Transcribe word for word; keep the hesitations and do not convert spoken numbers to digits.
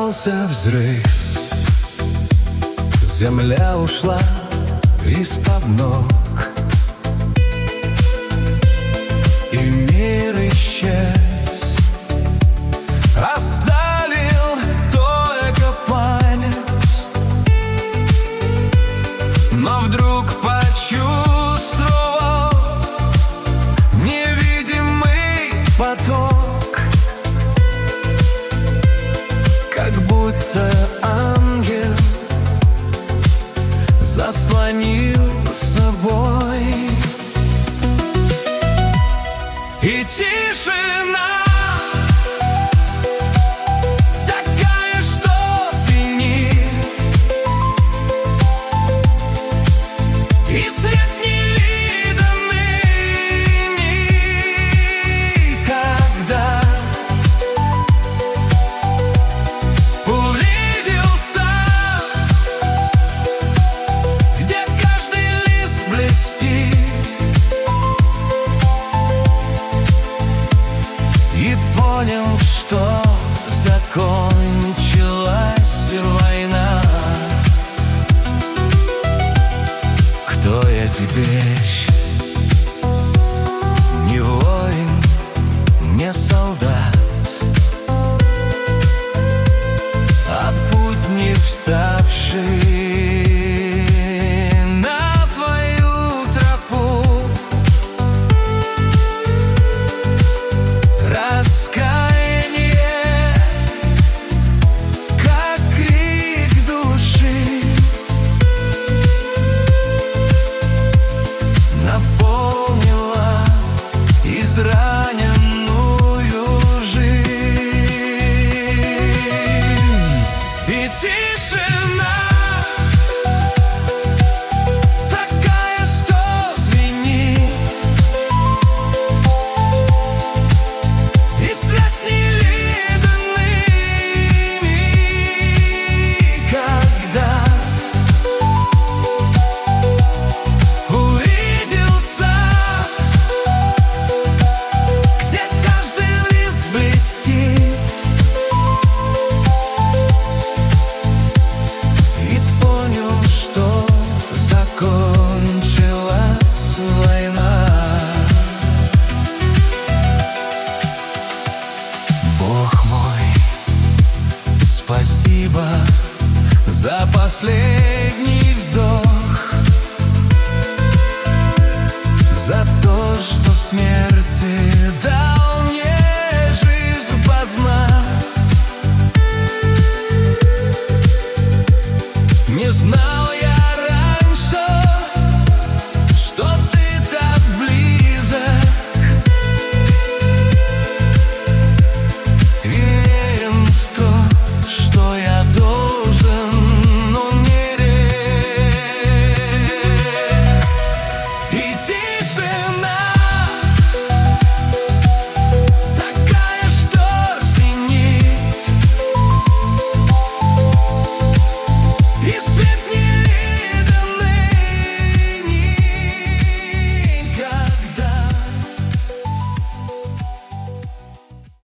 Раздался взрыв, земля ушла из-под ног, и мир исчез. Оставил только память, но вдруг почувствовал невидимый поток, как будто ангел заслонил собой. И тишина такая, что звенит, и свет невиданный никогда. Увидел сад, где каждый лист блестит, и понял, что закончилась война. Кто я теперь? Не воин, не солдат, а путник, вставший на твою тропу. Раскаяние, как крик души, наполнила израненную жизнь. И тишина такая, что звенит, и свет невиданный никогда. Увидел сад, где каждый лист блестит, и понял, что закончилась война. Бог мой, спасибо за последний